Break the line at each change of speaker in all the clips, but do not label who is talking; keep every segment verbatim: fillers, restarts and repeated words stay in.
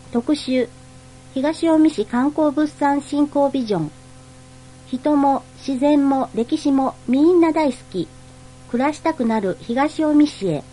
特集、東近江市観光物産振興ビジョン。人も自然も歴史もみんな大好き。暮らしたくなる東近江市へ。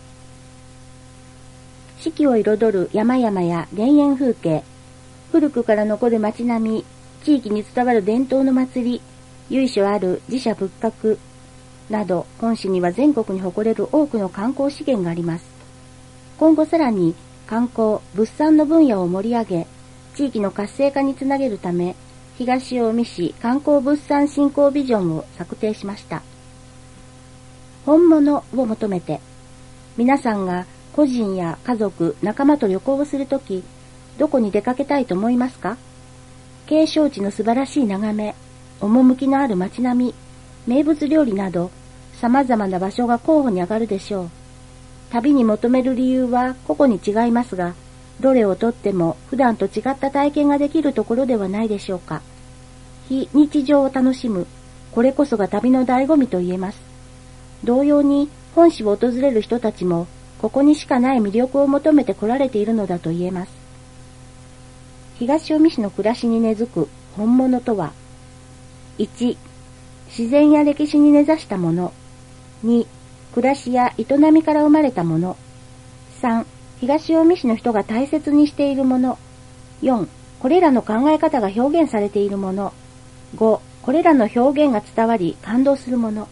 四季を彩る山々や田園風景、古くから残る街並み、地域に伝わる伝統の祭り、由緒ある寺社仏閣など、本市には全国に誇れる多くの観光資源があります。今後さらに観光・物産の分野を盛り上げ、地域の活性化につなげるため、東近江市観光物産振興ビジョンを策定しました。本物を求めて、皆さんが個人や家族、仲間と旅行をするとき、どこに出かけたいと思いますか？景勝地の素晴らしい眺め、趣のある街並み、名物料理など、様々な場所が候補に上がるでしょう。旅に求める理由は個々に違いますが、どれをとっても普段と違った体験ができるところではないでしょうか。非日常を楽しむ、これこそが旅の醍醐味と言えます。同様に本市を訪れる人たちも、ここにしかない魅力を求めて来られているのだと言えます。東近江市の暮らしに根付く本物とは、いち、自然や歴史に根ざしたもの。に、暮らしや営みから生まれたもの。さん、東近江市の人が大切にしているもの。よん、これらの考え方が表現されているもの。ご、これらの表現が伝わり感動するもの。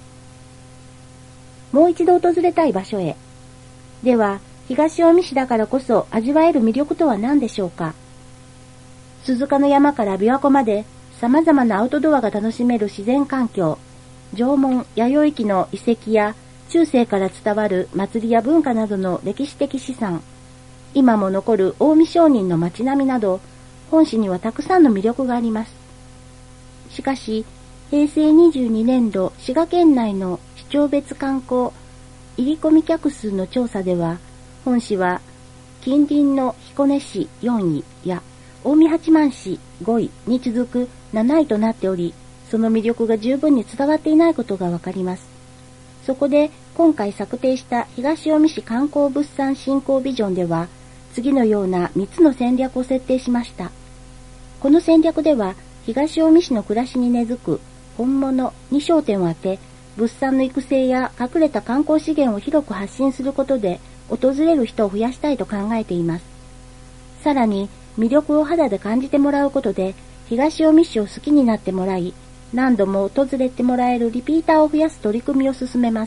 もう一度訪れたい場所へ。では、東近江市だからこそ味わえる魅力とは何でしょうか。鈴鹿の山から琵琶湖まで様々なアウトドアが楽しめる自然環境、縄文、弥生期の遺跡や中世から伝わる祭りや文化などの歴史的資産、今も残る近江商人の街並みなど、本市にはたくさんの魅力があります。しかし、へいせいにじゅうにねんど滋賀県内の市町別観光入り込み客数の調査では、本市は近隣の彦根市よんいや近江八幡市ごいに続くなないとなっており、その魅力が十分に伝わっていないことがわかります。そこで今回策定した東近江市観光物産振興ビジョンでは、次のようなみっつの戦略を設定しました。この戦略では、東近江市の暮らしに根付く本物に焦点を当て、物産の育成や隠れた観光資源を広く発信することで、訪れる人を増やしたいと考えています。さらに、魅力を肌で感じてもらうことで、東近江市を好きになってもらい、何度も訪れてもらえるリピーターを増やす取り組みを進めます。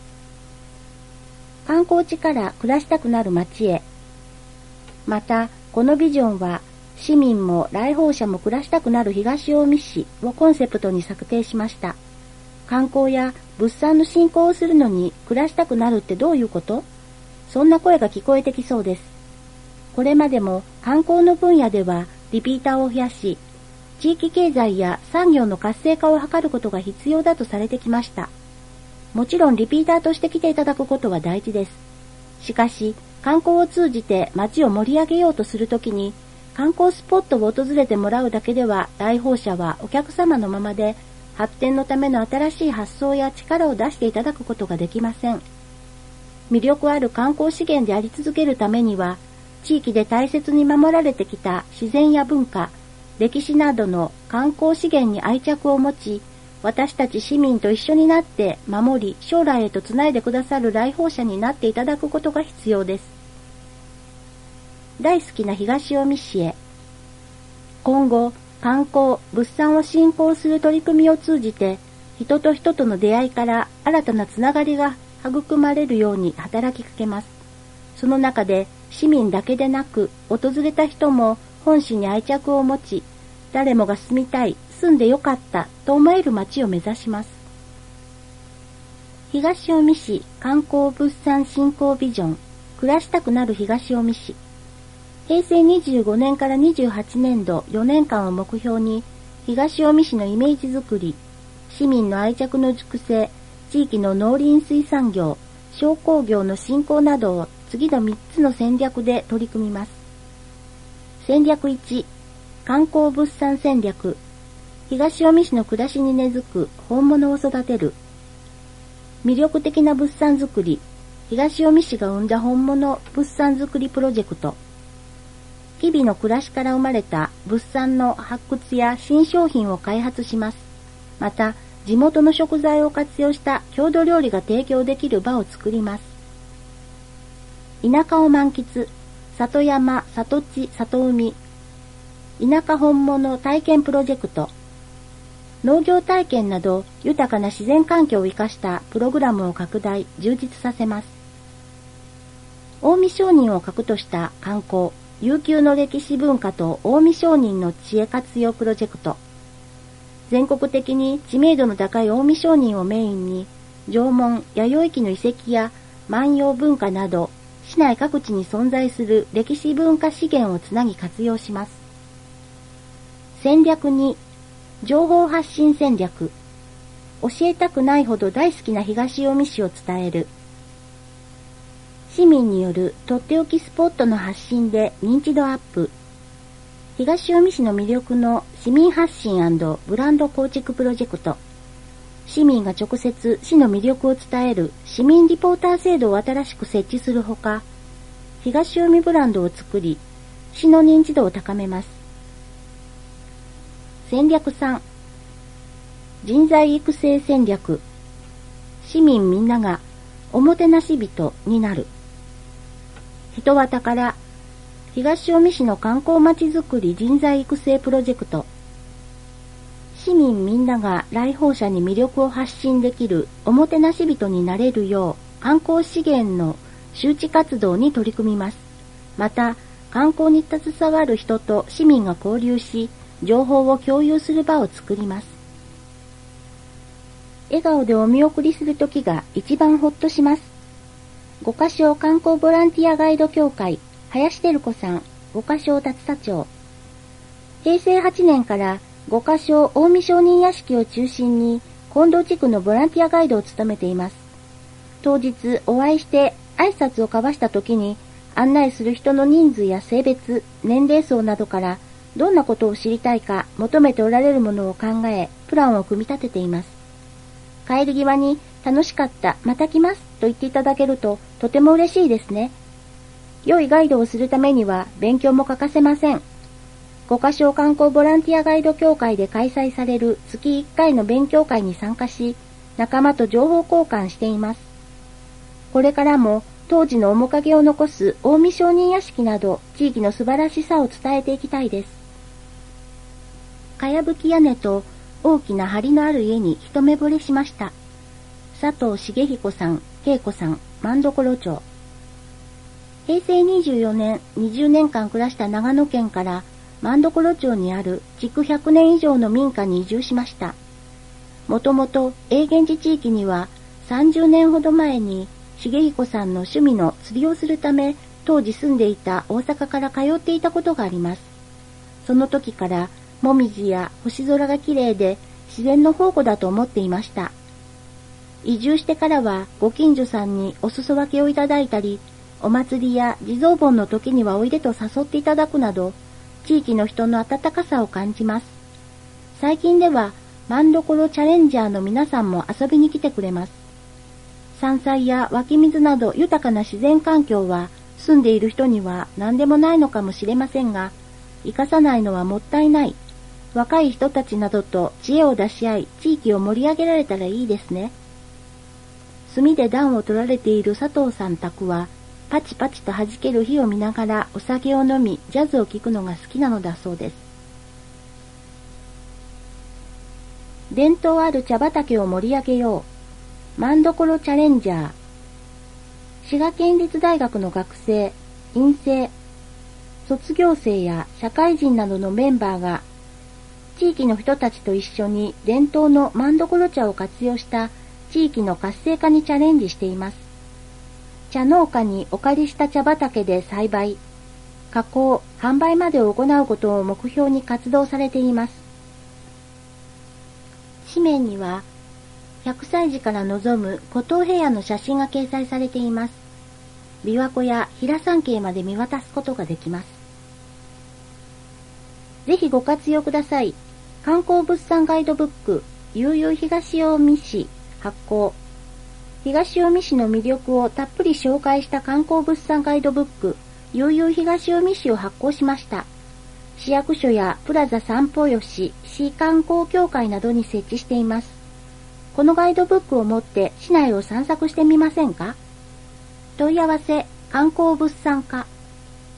観光地から暮らしたくなる街へ。また、このビジョンは、市民も来訪者も暮らしたくなる東近江市をコンセプトに策定しました。観光や物産の振興をするのに暮らしたくなるってどういうこと？そんな声が聞こえてきそうです。これまでも観光の分野ではリピーターを増やし、地域経済や産業の活性化を図ることが必要だとされてきました。もちろんリピーターとして来ていただくことは大事です。しかし、観光を通じて街を盛り上げようとするときに、観光スポットを訪れてもらうだけでは来訪者はお客様のままで、発展のための新しい発想や力を出していただくことができません。魅力ある観光資源であり続けるためには、地域で大切に守られてきた自然や文化、歴史などの観光資源に愛着を持ち、私たち市民と一緒になって守り、将来へとつないでくださる来訪者になっていただくことが必要です。大好きな東近江市へ。今後、観光、物産を振興する取り組みを通じて、人と人との出会いから新たなつながりが育まれるように働きかけます。その中で、市民だけでなく、訪れた人も本市に愛着を持ち、誰もが住みたい、住んでよかったと思える街を目指します。東近江市観光物産振興ビジョン、暮らしたくなる東近江市。へいせいにじゅうごねんからにじゅうはちねんどよねんかんを目標に、東近江市のイメージづくり、市民の愛着の熟成、地域の農林水産業、商工業の振興などを次のみっつの戦略で取り組みます。戦略いち、観光物産戦略。東近江市の暮らしに根付く本物を育てる。魅力的な物産づくり。東近江市が生んだ本物物産づくりプロジェクト。近日々の暮らしから生まれた物産の発掘や新商品を開発します。また、地元の食材を活用した郷土料理が提供できる場を作ります。田舎を満喫、里山、里地、里海、田舎本物体験プロジェクト、農業体験など豊かな自然環境を生かしたプログラムを拡大、充実させます。近江商人を核とした観光、悠久の歴史文化と近江商人の知恵活用プロジェクト。全国的に知名度の高い近江商人をメインに、縄文、弥生期の遺跡や万葉文化など、市内各地に存在する歴史文化資源をつなぎ活用します。戦略に、情報発信戦略。教えたくないほど大好きな東近江市を伝える。市民によるとっておきスポットの発信で認知度アップ。東近江市の魅力の市民発信&ブランド構築プロジェクト。市民が直接市の魅力を伝える市民リポーター制度を新しく設置するほか、東近江ブランドを作り、市の認知度を高めます。戦略さん、人材育成戦略。市民みんながおもてなし人になる。人は宝、東近江市の観光まちづくり人材育成プロジェクト。市民みんなが来訪者に魅力を発信できるおもてなし人になれるよう観光資源の周知活動に取り組みます。また、観光に携わる人と市民が交流し、情報を共有する場を作ります。笑顔でお見送りするときが一番ほっとします。五ヶ庄観光ボランティアガイド協会、林照子さん、五ヶ庄達佐町。へいせいはちねんから五ヶ庄近江商人屋敷を中心に近藤地区のボランティアガイドを務めています。当日お会いして挨拶を交わしたときに案内する人の人数や性別、年齢層などからどんなことを知りたいか求めておられるものを考え、プランを組み立てています。帰り際に楽しかった、また来ますと言っていただけるととても嬉しいですね。良いガイドをするためには勉強も欠かせません。五ヶ庄観光ボランティアガイド協会で開催される月いっかいの勉強会に参加し、仲間と情報交換しています。これからも当時の面影を残す近江商人屋敷など地域の素晴らしさを伝えていきたいです。かやぶき屋根と大きな梁のある家に一目惚れしました。佐藤茂彦さん、恵子さん、万所町。へいせいにじゅうよねん、にじゅうねんかん暮らした長野県から万所町にある築ひゃくねん以上の民家に移住しました。もともと永源寺地域にはさんじゅうねんほど前に茂彦さんの趣味の釣りをするため当時住んでいた大阪から通っていたことがあります。その時からもみじや星空が綺麗で自然の宝庫だと思っていました。移住してからはご近所さんにお裾分けをいただいたり、お祭りや地蔵盆の時にはおいでと誘っていただくなど、地域の人の温かさを感じます。最近では万所チャレンジャーの皆さんも遊びに来てくれます。山菜や湧き水など豊かな自然環境は住んでいる人には何でもないのかもしれませんが、生かさないのはもったいない。若い人たちなどと知恵を出し合い、地域を盛り上げられたらいいですね。炭で暖を取られている佐藤さん宅は、パチパチと弾ける火を見ながらお酒を飲み、ジャズを聴くのが好きなのだそうです。伝統ある茶畑を盛り上げよう。万所チャレンジャー。滋賀県立大学の学生、院生、卒業生や社会人などのメンバーが、地域の人たちと一緒に伝統の万所茶を活用した地域の活性化にチャレンジしています。茶農家にお借りした茶畑で栽培、加工、販売までを行うことを目標に活動されています。紙面には、ひゃくさい児から望む湖東平野の写真が掲載されています。琵琶湖や平山系まで見渡すことができます。ぜひご活用ください。観光物産ガイドブック、悠々東近江市発行。東近江市の魅力をたっぷり紹介した観光物産ガイドブック、 悠々東近江市を発行しました。市役所やプラザ散歩吉、市観光協会などに設置しています。このガイドブックを持って市内を散策してみませんか？問い合わせ、観光物産課。